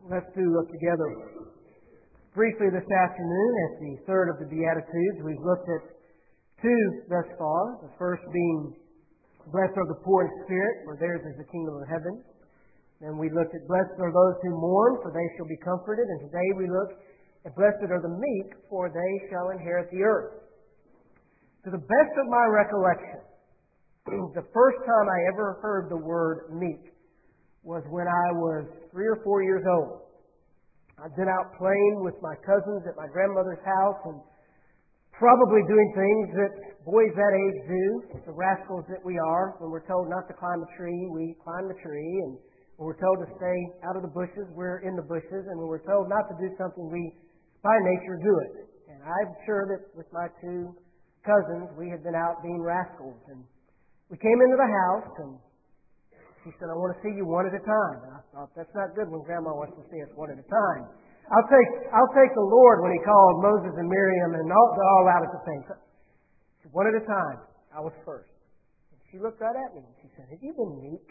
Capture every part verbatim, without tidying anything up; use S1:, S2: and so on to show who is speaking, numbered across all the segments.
S1: Let's do look together briefly this afternoon at the third of the Beatitudes. We've looked at two thus far. The first being, blessed are the poor in spirit, for theirs is the kingdom of heaven. Then we looked at, blessed are those who mourn, for they shall be comforted. And today we look at, blessed are the meek, for they shall inherit the earth. To the best of my recollection, the first time I ever heard the word meek was when I was three or four years old. I'd been out playing with my cousins at my grandmother's house and probably doing things that boys that age do, the rascals that we are. When we're told not to climb a tree, we climb the tree. And when we're told to stay out of the bushes, we're in the bushes. And when we're told not to do something, we, by nature, do it. And I'm sure that with my two cousins, we had been out being rascals. And we came into the house, and she said, I want to see you one at a time. And I thought, that's not good when Grandma wants to see us one at a time. I'll take I'll take the Lord when He called Moses and Miriam and all, all out at the same time. She said, one at a time. I was first. And she looked right at me and she said, have you been meek?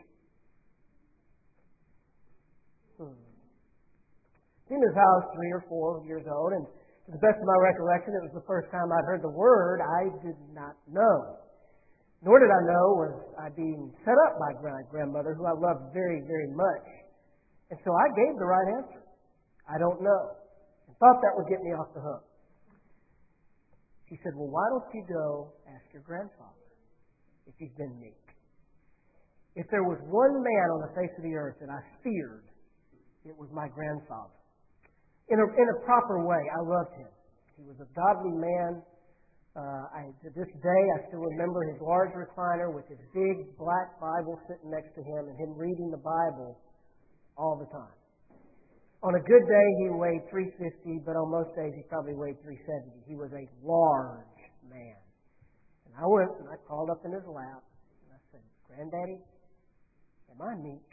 S1: Hmm. Seeing as I was three or four years old, and to the best of my recollection, it was the first time I'd heard the word, I did not know. Nor did I know was I being set up by my grandmother, who I loved very, very much. And so I gave the right answer. I don't know. And thought that would get me off the hook. She said, well, why don't you go ask your grandfather if he's been meek? If there was one man on the face of the earth that I feared, it was my grandfather. In a, in a proper way, I loved him. He was a godly man. Uh, I, to this day, I still remember his large recliner with his big black Bible sitting next to him and him reading the Bible all the time. On a good day, he weighed three fifty, but on most days, he probably weighed three seventy. He was a large man. And I went and I crawled up in his lap and I said, Granddaddy, am I meek?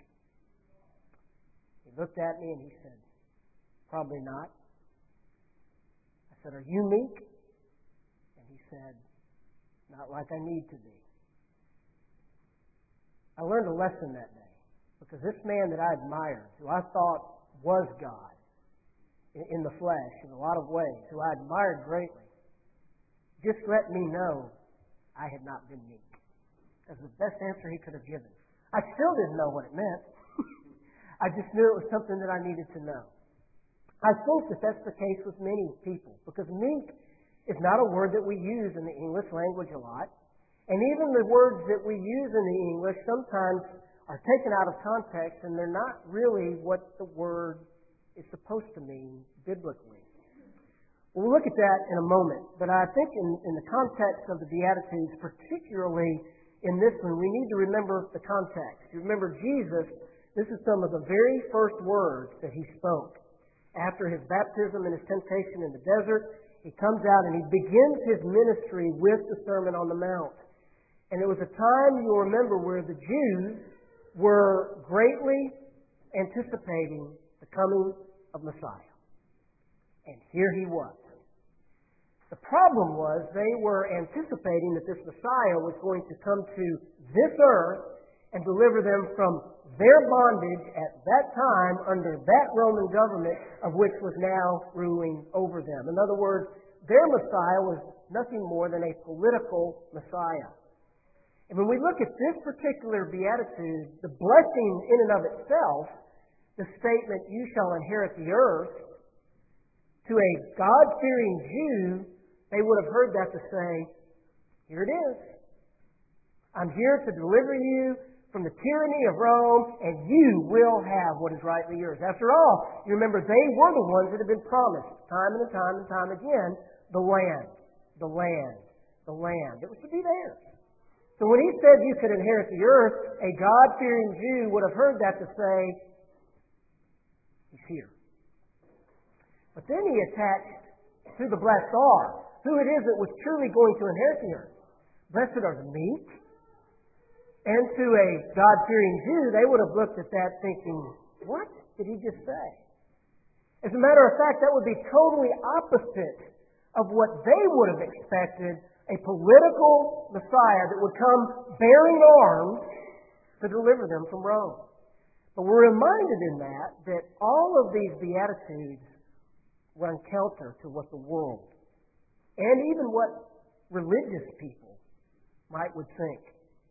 S1: He looked at me and he said, probably not. I said, are you meek? He said, not like I need to be. I learned a lesson that day because this man that I admired, who I thought was God in the flesh in a lot of ways, who I admired greatly, just let me know I had not been meek. That was the best answer he could have given. I still didn't know what it meant. I just knew it was something that I needed to know. I think that that's the case with many people because meek is not a word that we use in the English language a lot. And even the words that we use in the English sometimes are taken out of context and they're not really what the word is supposed to mean biblically. We'll look at that in a moment. But I think in, in the context of the Beatitudes, particularly in this one, we need to remember the context. You remember Jesus, this is some of the very first words that He spoke. After His baptism and His temptation in the desert, He comes out and He begins His ministry with the Sermon on the Mount. And it was a time, you'll remember, where the Jews were greatly anticipating the coming of Messiah. And here He was. The problem was they were anticipating that this Messiah was going to come to this earth and deliver them from their bondage at that time under that Roman government of which was now ruling over them. In other words, their Messiah was nothing more than a political Messiah. And when we look at this particular beatitude, the blessing in and of itself, the statement, you shall inherit the earth, to a God-fearing Jew, they would have heard that to say, here it is. I'm here to deliver you from the tyranny of Rome, and you will have what is rightly yours. After all, you remember they were the ones that had been promised time and time and time again, the land, the land, the land. It was to be theirs. So when He said you could inherit the earth, a God-fearing Jew would have heard that to say, He's here. But then He attached to the blessed are who it is that was truly going to inherit the earth. Blessed are the meek. And to a God-fearing Jew, they would have looked at that thinking, what did He just say? As a matter of fact, that would be totally opposite of what they would have expected, a political Messiah that would come bearing arms to deliver them from Rome. But we're reminded in that that all of these Beatitudes run counter to what the world and even what religious people might would think.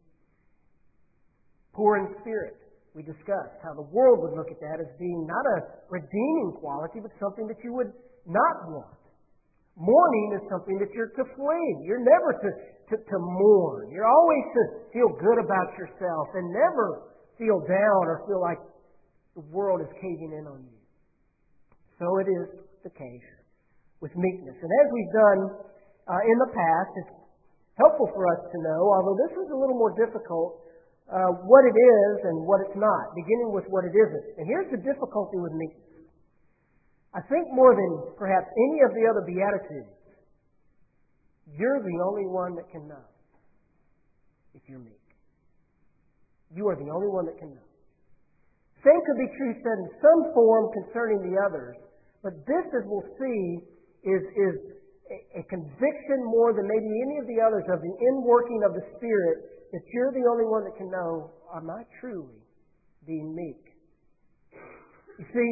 S1: Poor in spirit, we discussed how the world would look at that as being not a redeeming quality, but something that you would not want. Mourning is something that you're to flee. You're never to, to, to mourn. You're always to feel good about yourself and never feel down or feel like the world is caving in on you. So it is the case with meekness. And as we've done uh, in the past, it's helpful for us to know, although this is a little more difficult, uh, what it is and what it's not, beginning with what it isn't. And here's the difficulty with meekness. I think more than perhaps any of the other Beatitudes, you're the only one that can know if you're meek. You are the only one that can know. Same could be true said in some form concerning the others, but this, as we'll see, is, is a, a conviction more than maybe any of the others of the inworking of the Spirit that you're the only one that can know, am I truly being meek? You see,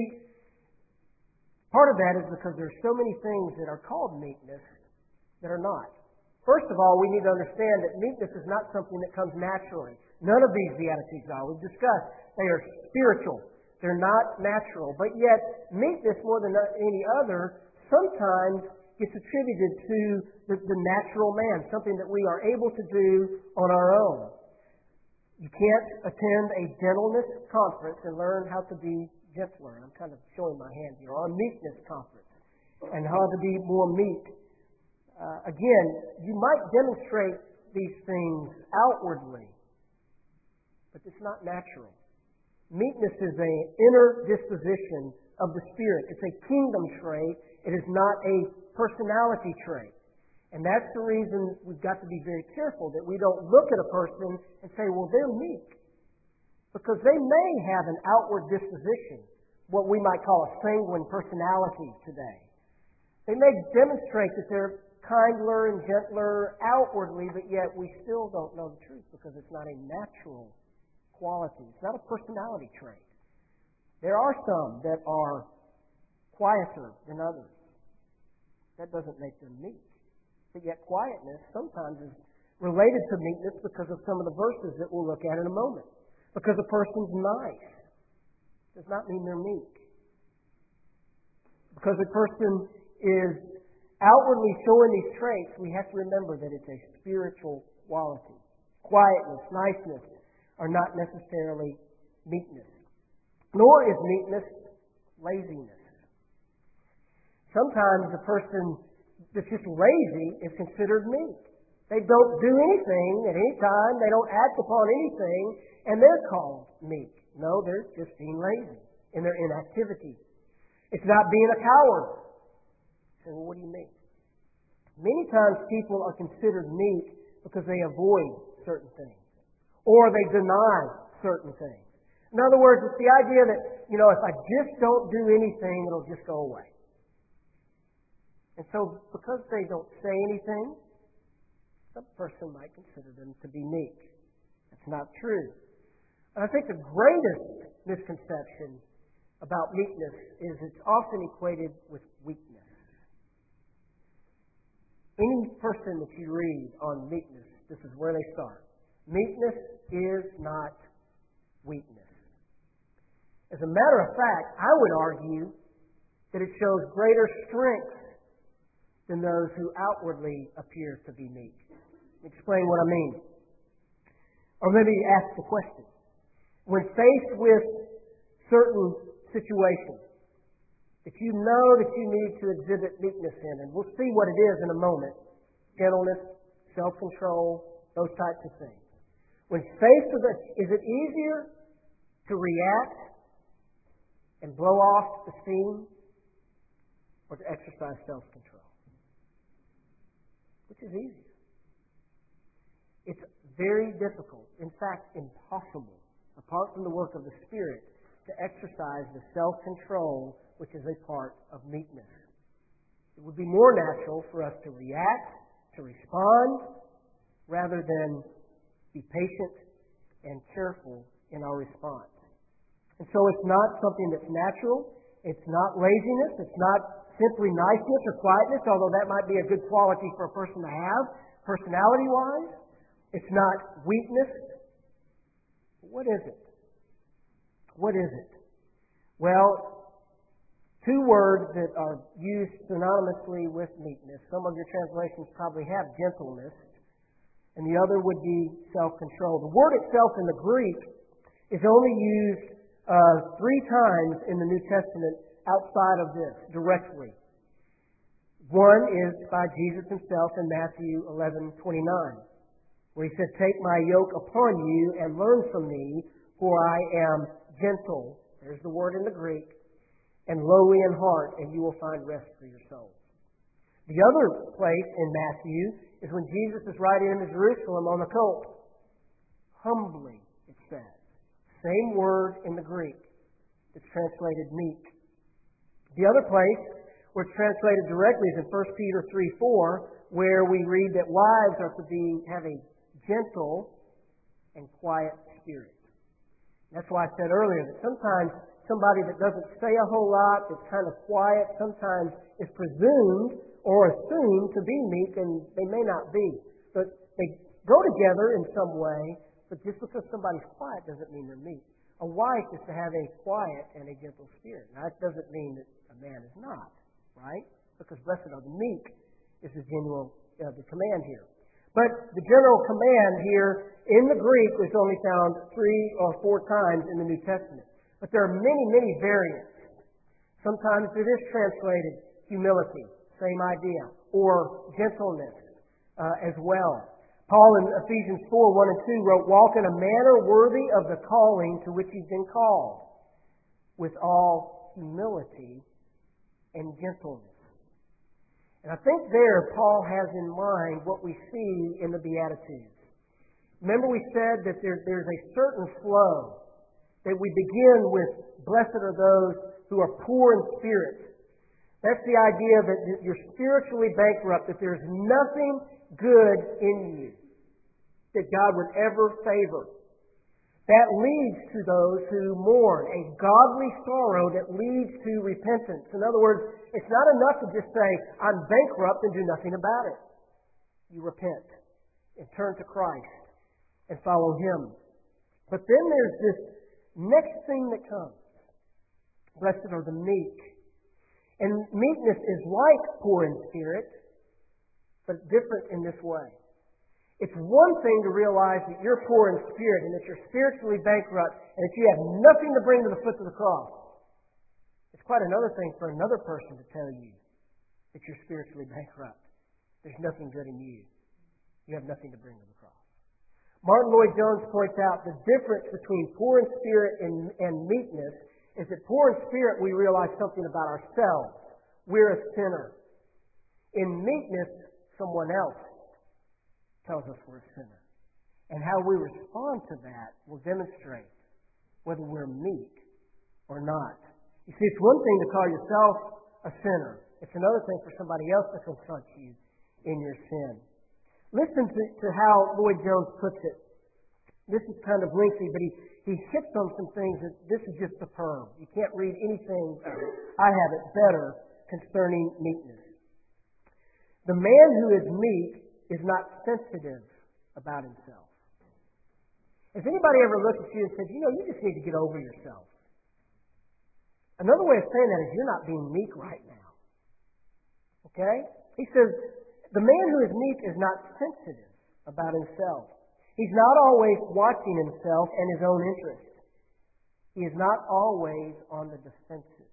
S1: part of that is because there are so many things that are called meekness that are not. First of all, we need to understand that meekness is not something that comes naturally. None of these Beatitudes are. We've discussed they are spiritual. They're not natural. But yet, meekness, more than any other, sometimes gets attributed to the, the natural man, something that we are able to do on our own. You can't attend a gentleness conference and learn how to be gentler. I'm kind of showing my hand here. Or a meekness conference and how to be more meek. Uh, again, you might demonstrate these things outwardly, but it's not natural. Meekness is an inner disposition of the Spirit. It's a kingdom trait. It is not a personality trait. And that's the reason we've got to be very careful that we don't look at a person and say, well, they're meek. Because they may have an outward disposition, what we might call a sanguine personality today. They may demonstrate that they're kinder and gentler outwardly, but yet we still don't know the truth because it's not a natural quality. It's not a personality trait. There are some that are quieter than others. That doesn't make them meek. But yet quietness sometimes is related to meekness because of some of the verses that we'll look at in a moment. Because a person's nice does not mean they're meek. Because a person is outwardly showing these traits, we have to remember that it's a spiritual quality. Quietness, niceness are not necessarily meekness. Nor is meekness laziness. Sometimes a person that's just lazy is considered meek. They don't do anything at any time. They don't act upon anything, and they're called meek. No, they're just being lazy in their inactivity. It's not being a coward. So, well, what do you mean? Many times people are considered meek because they avoid certain things, or they deny certain things. In other words, it's the idea that, you know, if I just don't do anything, it'll just go away. And so, because they don't say anything, some person might consider them to be meek. That's not true. And I think the greatest misconception about meekness is it's often equated with weakness. Any person that you read on meekness, this is where they start. Meekness is not weakness. As a matter of fact, I would argue that it shows greater strength than those who outwardly appear to be meek. Explain what I mean. Or maybe ask the question. When faced with certain situations that you know that you need to exhibit meekness in, and we'll see what it is in a moment, gentleness, self-control, those types of things. When faced with it, is it easier to react and blow off the steam or to exercise self-control? Which is easier? It's very difficult, in fact impossible, apart from the work of the Spirit, to exercise the self-control which is a part of meekness. It would be more natural for us to react, to respond, rather than be patient and careful in our response. And so it's not something that's natural. It's not laziness. It's not simply niceness or quietness, although that might be a good quality for a person to have, personality-wise. It's not weakness. What is it? What is it? Well, two words that are used synonymously with meekness. Some of your translations probably have gentleness, and the other would be self-control. The word itself in the Greek is only used uh, three times in the New Testament outside of this, directly. One is by Jesus himself in Matthew eleven twenty-nine, where he said, "Take my yoke upon you and learn from me, for I am gentle," there's the word in the Greek, "and lowly in heart, and you will find rest for your souls." The other place in Matthew is when Jesus is riding into Jerusalem on the colt. Humbly, it says. Same word in the Greek. It's translated meek. The other place where it's translated directly is in First Peter three four, where we read that wives are to be have a gentle and quiet spirit. That's why I said earlier that sometimes somebody that doesn't say a whole lot, that's kind of quiet, sometimes is presumed or assumed to be meek, and they may not be. But they go together in some way, but just because somebody's quiet doesn't mean they're meek. A wife is to have a quiet and a gentle spirit. Now, that doesn't mean that a man is not, right? Because blessed are the meek is the genuine uh, the command here. But the general command here in the Greek is only found three or four times in the New Testament. But there are many, many variants. Sometimes it is translated humility, same idea, or gentleness uh, as well. Paul in Ephesians four, one and two wrote, "Walk in a manner worthy of the calling to which you've been called, with all humility and gentleness." And I think there Paul has in mind what we see in the Beatitudes. Remember we said that there, there's a certain flow, that we begin with, "Blessed are those who are poor in spirit." That's the idea that you're spiritually bankrupt, that there's nothing good in you that God would ever favor. That leads to those who mourn, a godly sorrow that leads to repentance. In other words, it's not enough to just say, "I'm bankrupt," and do nothing about it. You repent and turn to Christ and follow Him. But then there's this next thing that comes. Blessed are the meek. And meekness is like poor in spirit, but different in this way. It's one thing to realize that you're poor in spirit and that you're spiritually bankrupt and that you have nothing to bring to the foot of the cross. It's quite another thing for another person to tell you that you're spiritually bankrupt. There's nothing good in you. You have nothing to bring to the cross. Martin Lloyd-Jones points out the difference between poor in spirit and, and meekness is that poor in spirit we realize something about ourselves. We're a sinner. In meekness, someone else tells us we're a sinner. And how we respond to that will demonstrate whether we're meek or not. You see, it's one thing to call yourself a sinner. It's another thing for somebody else to confront you in your sin. Listen to, to how Lloyd-Jones puts it. This is kind of lengthy, but he, he hits on some things that this is just a perm. You can't read anything, I have it, better concerning meekness. The man who is meek is not sensitive about himself. Has anybody ever looked at you and said, "You know, you just need to get over yourself"? Another way of saying that is you're not being meek right now. Okay? He says, the man who is meek is not sensitive about himself. He's not always watching himself and his own interests. He is not always on the defensive.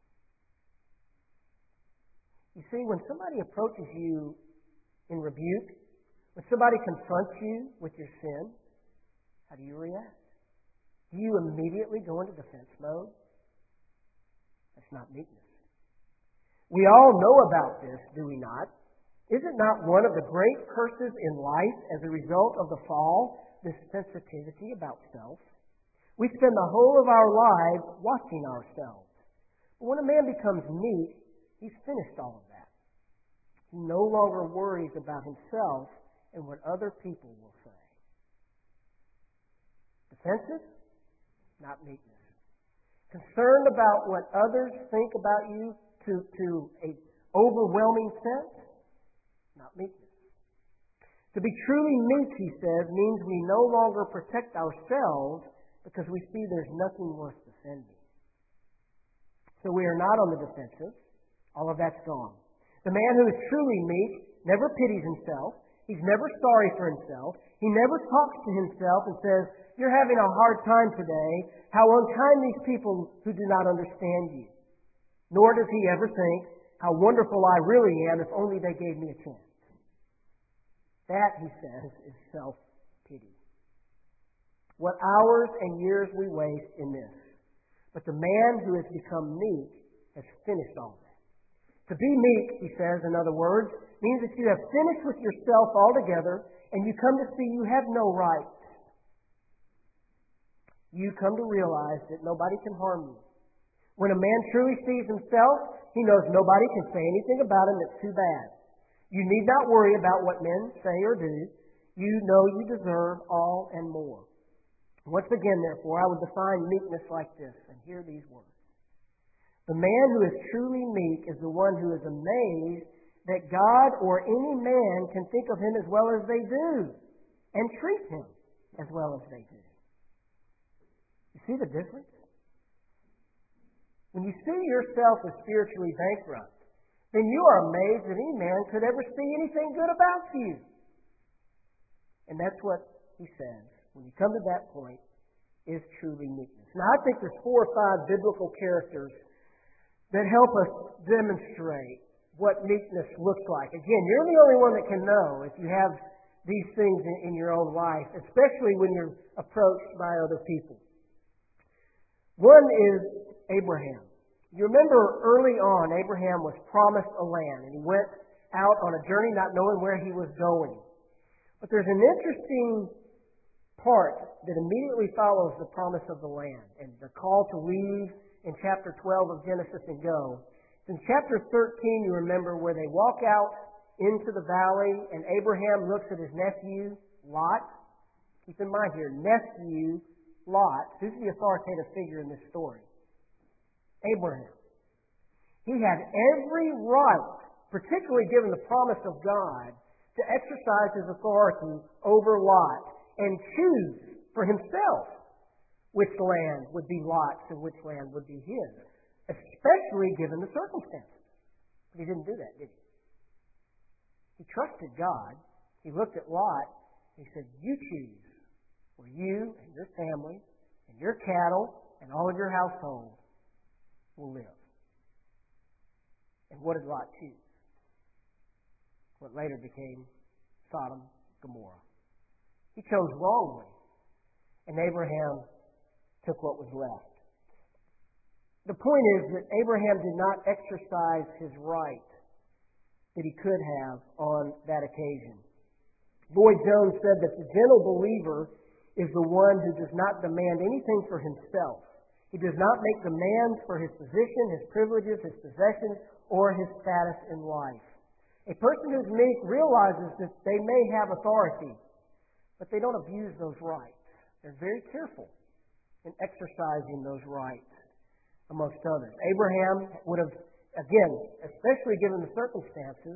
S1: You see, when somebody approaches you in rebuke, when somebody confronts you with your sin, how do you react? Do you immediately go into defense mode? That's not meekness. We all know about this, do we not? Is it not one of the great curses in life as a result of the fall, this sensitivity about self? We spend the whole of our lives watching ourselves. But when a man becomes meek, he's finished all of that. He no longer worries about himself and what other people will say. Defensive? Not meekness. concerned about what others think about you to, to an overwhelming sense? Not meekness. To be truly meek, he says, means we no longer protect ourselves because we see there's nothing worth defending. So we are not on the defensive. All of that's gone. The man who is truly meek never pities himself. He's never sorry for himself. He never talks to himself and says, "You're having a hard time today. How unkind these people who do not understand you." Nor does he ever think, "How wonderful I really am if only they gave me a chance." That, he says, is self-pity. What hours and years we waste in this. But the man who has become meek has finished all that. To be meek, he says, in other words, means that you have finished with yourself altogether and you come to see you have no rights. You come to realize that nobody can harm you. When a man truly sees himself, he knows nobody can say anything about him that's too bad. You need not worry about what men say or do. You know you deserve all and more. Once again, therefore, I would define meekness like this, and hear these words. The man who is truly meek is the one who is amazed that God or any man can think of him as well as they do, and treat him as well as they do. You see the difference? When you see yourself as spiritually bankrupt, then you are amazed that any man could ever see anything good about you. And that's what he says. When you come to that point, is truly meekness. Now, I think there's four or five biblical characters that help us demonstrate what meekness looks like. Again, you're the only one that can know if you have these things in, in your own life, especially when you're approached by other people. One is Abraham. You remember early on, Abraham was promised a land, and he went out on a journey not knowing where he was going. But there's an interesting part that immediately follows the promise of the land and the call to leave in chapter twelve of Genesis and go. In chapter thirteen, you remember, where they walk out into the valley, and Abraham looks at his nephew, Lot. Keep in mind here, nephew, Lot. Who's the authoritative figure in this story? Abraham. He had every right, particularly given the promise of God, to exercise his authority over Lot and choose for himself which land would be Lot's and which land would be his, especially given the circumstances. But he didn't do that, did he? He trusted God. He looked at Lot. He said, "You choose where you and your family and your cattle and all of your household will live." And what did Lot choose? What later became Sodom, Gomorrah. He chose wrongly, and Abraham took what was left. The point is that Abraham did not exercise his right that he could have on that occasion. Lloyd Jones said that the gentle believer is the one who does not demand anything for himself. He does not make demands for his position, his privileges, his possessions, or his status in life. A person who's meek realizes that they may have authority, but they don't abuse those rights. They're very careful in exercising those rights, amongst others. Abraham would have, again, especially given the circumstances,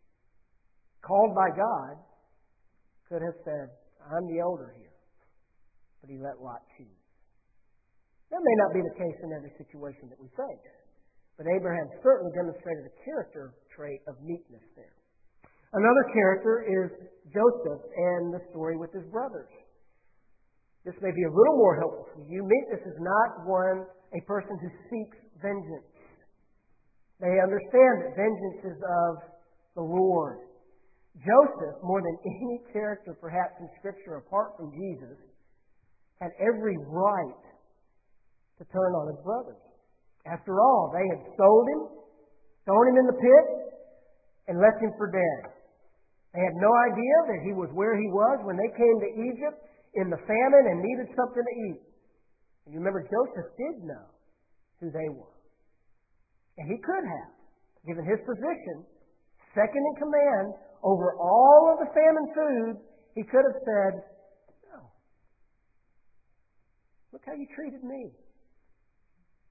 S1: called by God, could have said, "I'm the elder here." But he let Lot choose. That may not be the case in every situation that we face, but Abraham certainly demonstrated a character trait of meekness there. Another character is Joseph and the story with his brothers. This may be a little more helpful for you. Meekness is not one, a person who seeks vengeance. They understand that vengeance is of the Lord. Joseph, more than any character perhaps in Scripture apart from Jesus, had every right to turn on his brothers. After all, they had sold him, thrown him in the pit, and left him for dead. They had no idea that he was where he was when they came to Egypt in the famine and needed something to eat. And you remember, Joseph did know who they were. And he could have, given his position, second in command over all of the famine food, he could have said, "No. Look how you treated me.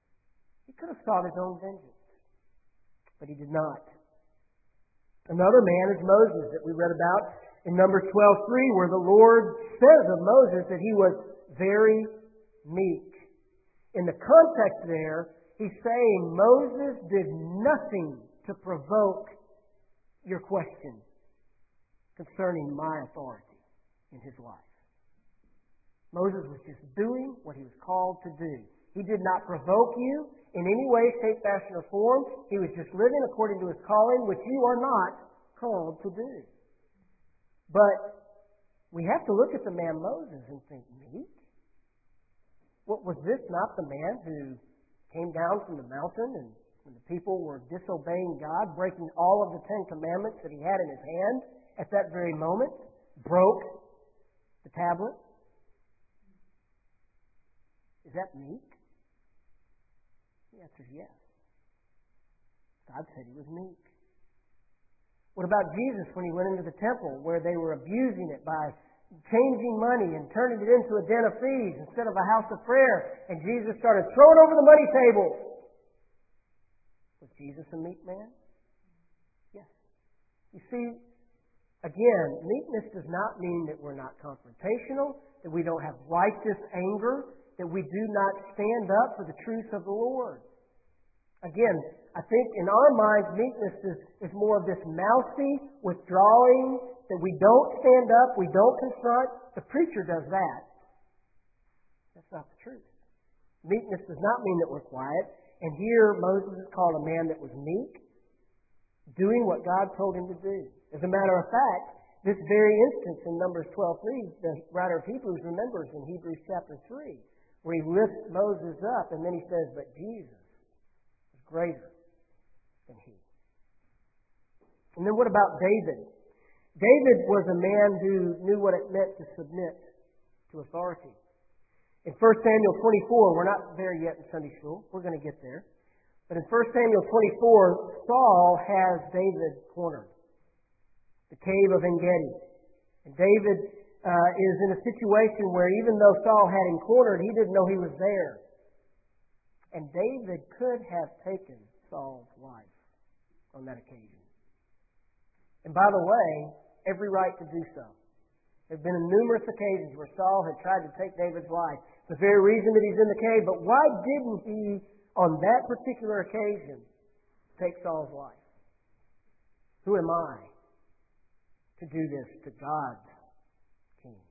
S1: could have sought his own vengeance, but he did not. Another man is Moses that we read about in Numbers twelve three, where the Lord says of Moses that he was very meek. In the context there, he's saying Moses did nothing to provoke your question concerning my authority in his life. Moses was just doing what he was called to do. He did not provoke you in any way, shape, fashion, or form. He was just living according to his calling, which you are not called to do. But we have to look at the man Moses and think, meek? What, was this not the man who came down from the mountain and when the people were disobeying God, breaking all of the Ten Commandments that he had in his hand at that very moment, broke the tablet? Is that meek? The answer is yes. God said he was meek. What about Jesus when he went into the temple where they were abusing it by changing money and turning it into a den of thieves instead of a house of prayer, and Jesus started throwing over the money tables? Was Jesus a meek man? Yes. You see, again, meekness does not mean that we're not confrontational, that we don't have righteous anger, that we do not stand up for the truth of the Lord. Again, I think in our minds, meekness is, is more of this mousy, withdrawing, that we don't stand up, we don't confront. The preacher does that. That's not the truth. Meekness does not mean that we're quiet. And here, Moses is called a man that was meek, doing what God told him to do. As a matter of fact, this very instance in Numbers twelve three, the writer of Hebrews remembers in Hebrews chapter three, where he lifts Moses up, and then he says, but Jesus is greater than he. And then what about David? David was a man who knew what it meant to submit to authority. In First Samuel twenty-four, we're not there yet in Sunday school. We're going to get there. But in First Samuel twenty-four, Saul has David cornered. The cave of En-Gedi. And David uh, is in a situation where even though Saul had him cornered, he didn't know he was there. And David could have taken Saul's life on that occasion. And by the way, every right to do so. There have been numerous occasions where Saul had tried to take David's life. The very reason that he's in the cave. But why didn't he, on that particular occasion, take Saul's life? Who am I to do this to God's king?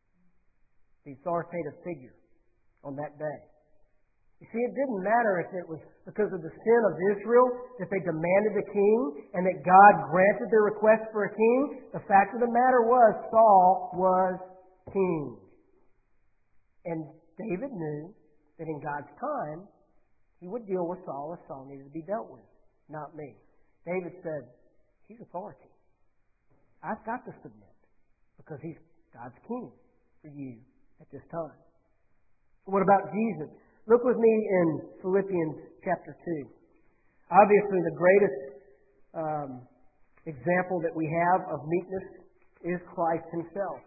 S1: The authoritative figure on that day. You see, it didn't matter if it was because of the sin of Israel that they demanded a king and that God granted their request for a king. The fact of the matter was Saul was king. And David knew that in God's time, he would deal with Saul as Saul needed to be dealt with, not me. David said, he's authority. I've got to submit because he's God's king for you at this time. What about Jesus? Look with me in Philippians chapter two. Obviously, the greatest um, example that we have of meekness is Christ himself.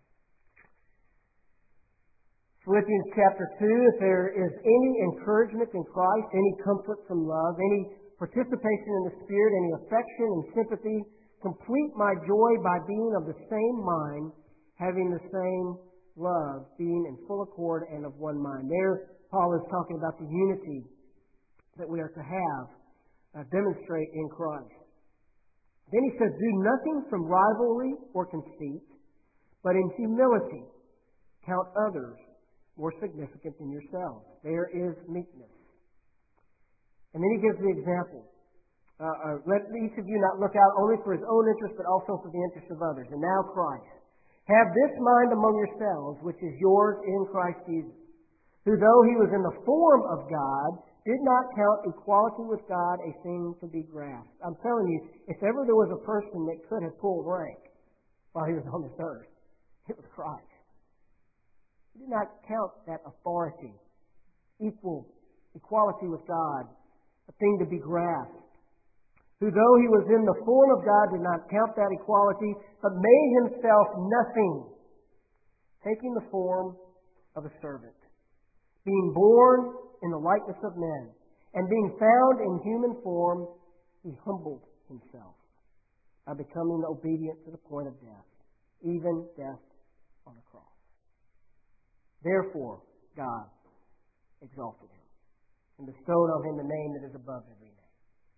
S1: Philippians chapter two, if there is any encouragement in Christ, any comfort from love, any participation in the Spirit, any affection and sympathy, complete my joy by being of the same mind, having the same love, being in full accord and of one mind. There, Paul is talking about the unity that we are to have, uh, demonstrate in Christ. Then he says, do nothing from rivalry or conceit, but in humility count others more significant than yourselves. There is meekness. And then he gives the example. Uh, uh, let each of you not look out only for his own interest, but also for the interest of others. And now Christ. Have this mind among yourselves, which is yours in Christ Jesus, who though he was in the form of God, did not count equality with God a thing to be grasped. I'm telling you, if ever there was a person that could have pulled rank while he was on this earth, it was Christ. He did not count that authority, equal, equality with God, a thing to be grasped. Who though he was in the form of God did not count that equality, but made himself nothing, taking the form of a servant, being born in the likeness of men, And being found in human form, he humbled himself by becoming obedient to the point of death, even death on a cross. Therefore, God exalted him and bestowed on him the name that is above every name.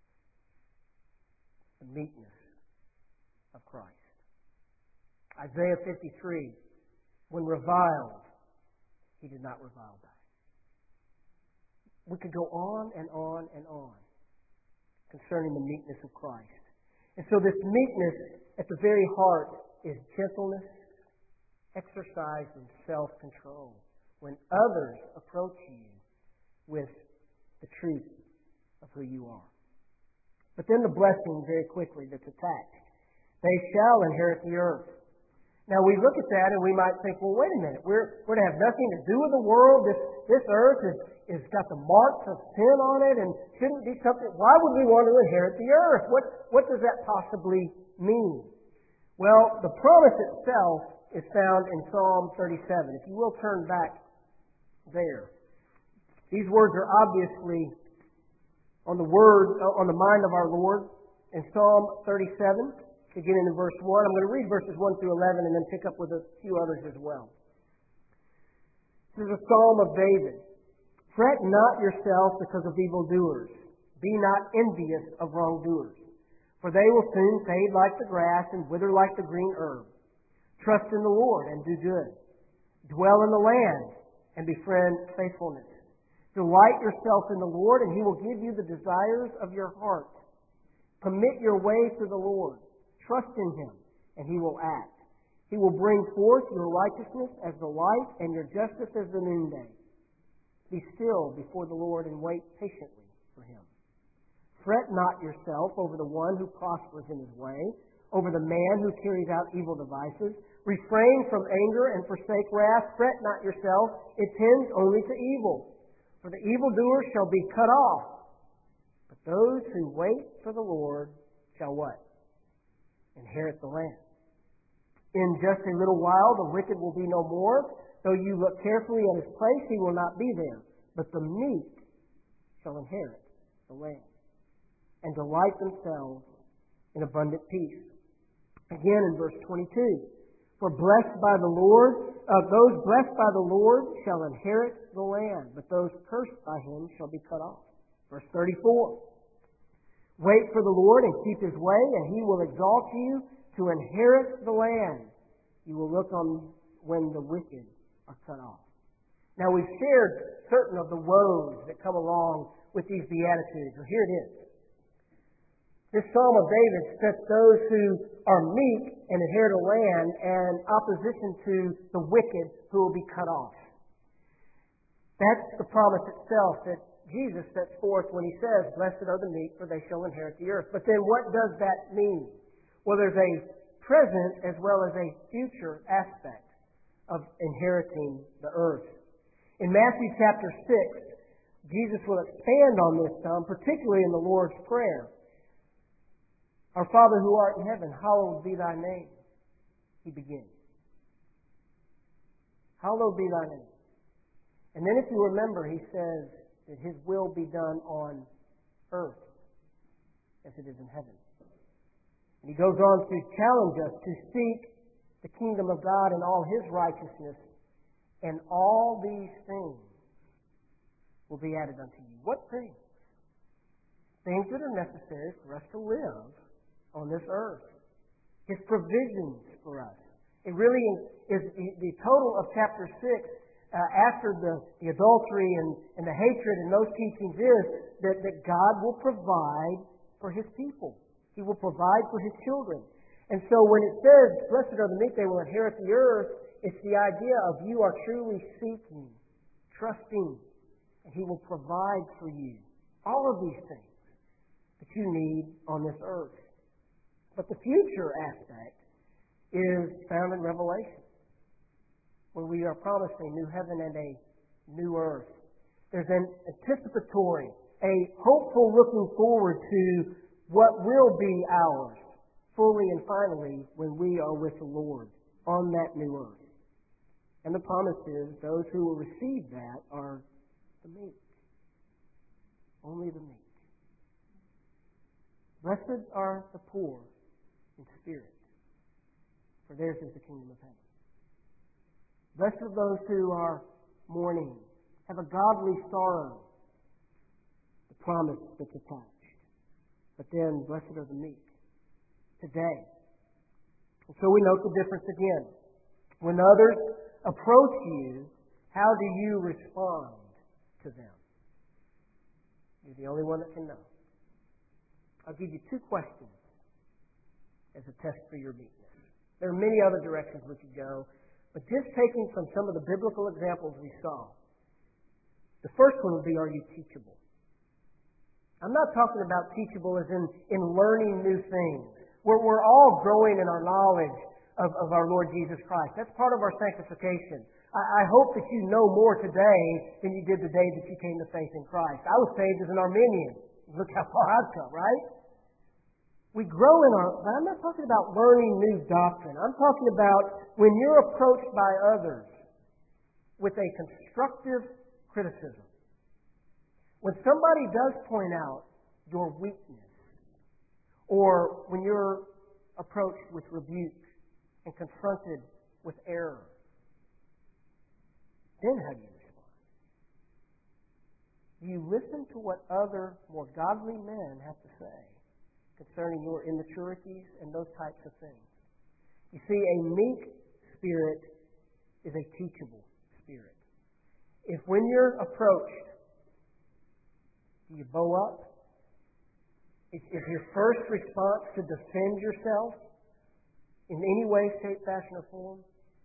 S1: The meekness of Christ. Isaiah fifty-three, when reviled, he did not revile back. We could go on and on and on concerning the meekness of Christ. And so this meekness at the very heart is gentleness, exercised in self-control. When others approach you with the truth of who you are. But then the blessing very quickly that's attached. They shall inherit the earth. Now we look at that and we might think, well, wait a minute, we're, we're to have nothing to do with the world. This, this earth is, is got the marks of sin on it and shouldn't be something. Why would we want to inherit the earth? What, what does that possibly mean? Well, the promise itself is found in Psalm thirty-seven. If you will turn back there. These words are obviously on the word, on the mind of our Lord in Psalm thirty-seven. Beginning in verse one. I'm going to read verses one through eleven and then pick up with a few others as well. This is a psalm of David. Fret not yourself because of evildoers. Be not envious of wrongdoers. For they will soon fade like the grass and wither like the green herb. Trust in the Lord and do good. Dwell in the land and befriend faithfulness. Delight yourself in the Lord and He will give you the desires of your heart. Commit your way to the Lord. Trust in Him, and He will act. He will bring forth your righteousness as the light and your justice as the noonday. Be still before the Lord and wait patiently for Him. Fret not yourself over the one who prospers in his way, over the man who carries out evil devices. Refrain from anger and forsake wrath. Fret not yourself. It tends only to evil. For the evildoer shall be cut off. But those who wait for the Lord shall what? Inherit the land. In just a little while the wicked will be no more. Though you look carefully at his place, he will not be there. But the meek shall inherit the land and delight themselves in abundant peace. Again in verse twenty-two. For blessed by the Lord, uh, those blessed by the Lord shall inherit the land, but those cursed by him shall be cut off. Verse thirty-four. Wait for the Lord and keep His way, and He will exalt you to inherit the land. You will look on when the wicked are cut off. Now we've shared certain of the woes that come along with these Beatitudes. Well, here it is. This Psalm of David sets those who are meek and inherit a land in opposition to the wicked who will be cut off. That's the promise itself that Jesus sets forth when He says, blessed are the meek, for they shall inherit the earth. But then what does that mean? Well, there's a present as well as a future aspect of inheriting the earth. In Matthew chapter six, Jesus will expand on this some, particularly in the Lord's Prayer. Our Father who art in heaven, hallowed be thy name. He begins. Hallowed be thy name. And then if you remember, He says that His will be done on earth as it is in heaven. And He goes on to challenge us to seek the kingdom of God and all His righteousness, and all these things will be added unto you. What things? Things that are necessary for us to live on this earth. His provisions for us. It really is the total of chapter six. Uh, after the, the adultery and, and the hatred and those teachings is that, that God will provide for His people. He will provide for His children. And so when it says, blessed are the meek, they will inherit the earth, it's the idea of you are truly seeking, trusting, and He will provide for you all of these things that you need on this earth. But the future aspect is found in Revelation, where we are promised a new heaven and a new earth. There's an anticipatory, a hopeful looking forward to what will be ours, fully and finally, when we are with the Lord on that new earth. And the promise is those who will receive that are the meek. Only only the meek. Blessed are the poor in spirit, for theirs is the kingdom of heaven. Blessed are those who are mourning, have a godly sorrow, the promise that's attached. But then, blessed are the meek today. And so we note the difference again. When others approach you, how do you respond to them? You're the only one that can know. I'll give you two questions as a test for your meekness. There are many other directions we could go, but just taking from some of the biblical examples we saw, the first one would be, are you teachable? I'm not talking about teachable as in, in learning new things. We're, we're all growing in our knowledge of, of our Lord Jesus Christ. That's part of our sanctification. I, I hope that you know more today than you did the day that you came to faith in Christ. I was saved as an Arminian. Look how far I've come, right? We grow in our... But I'm not talking about learning new doctrine. I'm talking about when you're approached by others with a constructive criticism. When somebody does point out your weakness, or when you're approached with rebuke and confronted with error, then how do you respond? You listen to what other, more godly men have to say concerning your immaturities and those types of things. You see, a meek spirit is a teachable spirit. If when you're approached, do you bow up? Is, is your first response to defend yourself in any way, shape, fashion, or form?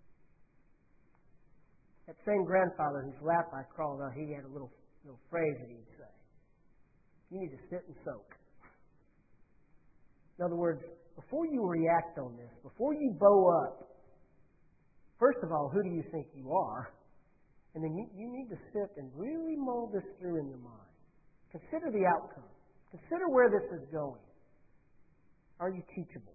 S1: That same grandfather whose lap I crawled on, he had a little, little phrase that he'd say. You need to sit and soak. In other words, before you react on this, before you bow up, first of all, who do you think you are? And then you, you need to sit and really mull this through in your mind. Consider the outcome. Consider where this is going. Are you teachable?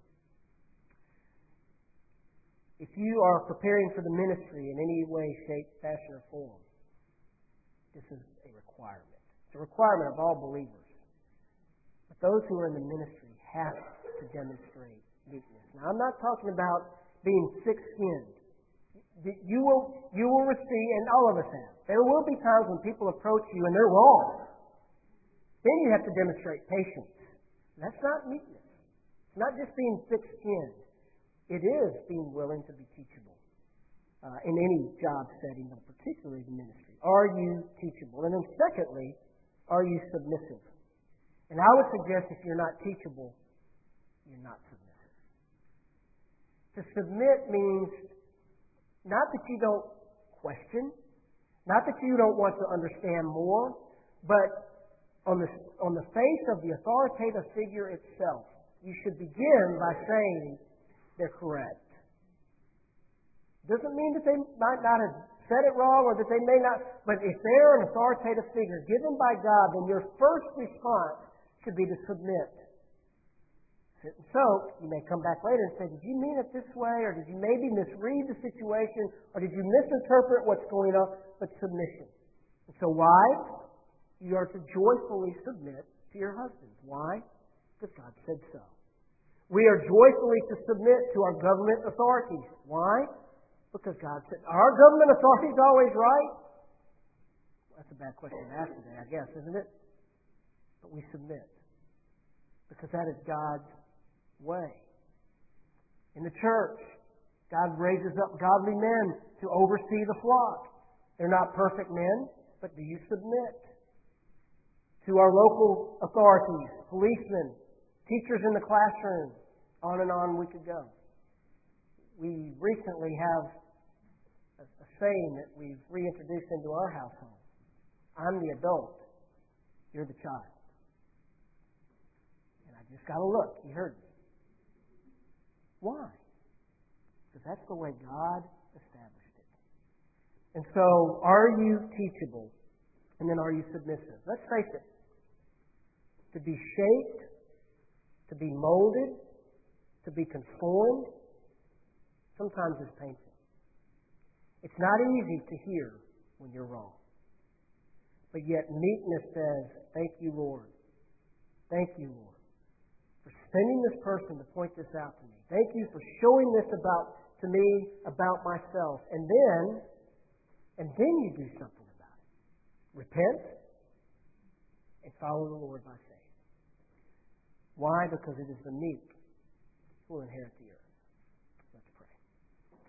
S1: If you are preparing for the ministry in any way, shape, fashion, or form, this is a requirement. It's a requirement of all believers. But those who are in the ministry have to demonstrate meekness. Now, I'm not talking about being thick-skinned. You will, you will receive, and all of us have. There will be times when people approach you and they're wrong. Then you have to demonstrate patience. That's not meekness. It's not just being thick-skinned. It is being willing to be teachable uh, in any job setting, but particularly the ministry. Are you teachable? And then secondly, are you submissive? And I would suggest if you're not teachable, you're not submissive. To submit means not that you don't question, not that you don't want to understand more, but on the, on the face of the authoritative figure itself, you should begin by saying they're correct. Doesn't mean that they might not have said it wrong or that they may not, but if they're an authoritative figure given by God, then your first response should be to submit. Sit and soak. You may come back later and say, did you mean it this way? Or did you maybe misread the situation? Or did you misinterpret what's going on? But submission. And so wives, you are to joyfully submit to your husbands. Why? Because God said so. We are joyfully to submit to our government authorities. Why? Because God said, are our government authorities always right? Well, that's a bad question to ask today, I guess, isn't it? But we submit. Because that is God's way. In the church, God raises up godly men to oversee the flock. They're not perfect men, but do you submit? To our local authorities, policemen, teachers in the classroom, on and on we could go. We recently have a, a saying that we've reintroduced into our household. I'm the adult, you're the child. And I just got to look, you heard me. Why? Because that's the way God established it. And so, are you teachable? And then are you submissive? Let's face it. To be shaped, to be molded, to be conformed, sometimes is painful. It's not easy to hear when you're wrong. But yet meekness says, thank you, Lord. Thank you, Lord, for sending this person to point this out to me. Thank you for showing this about to me about myself. And then, and then you do something about it. Repent and follow the Lord by faith. Why? Because it is the meek who will inherit the earth.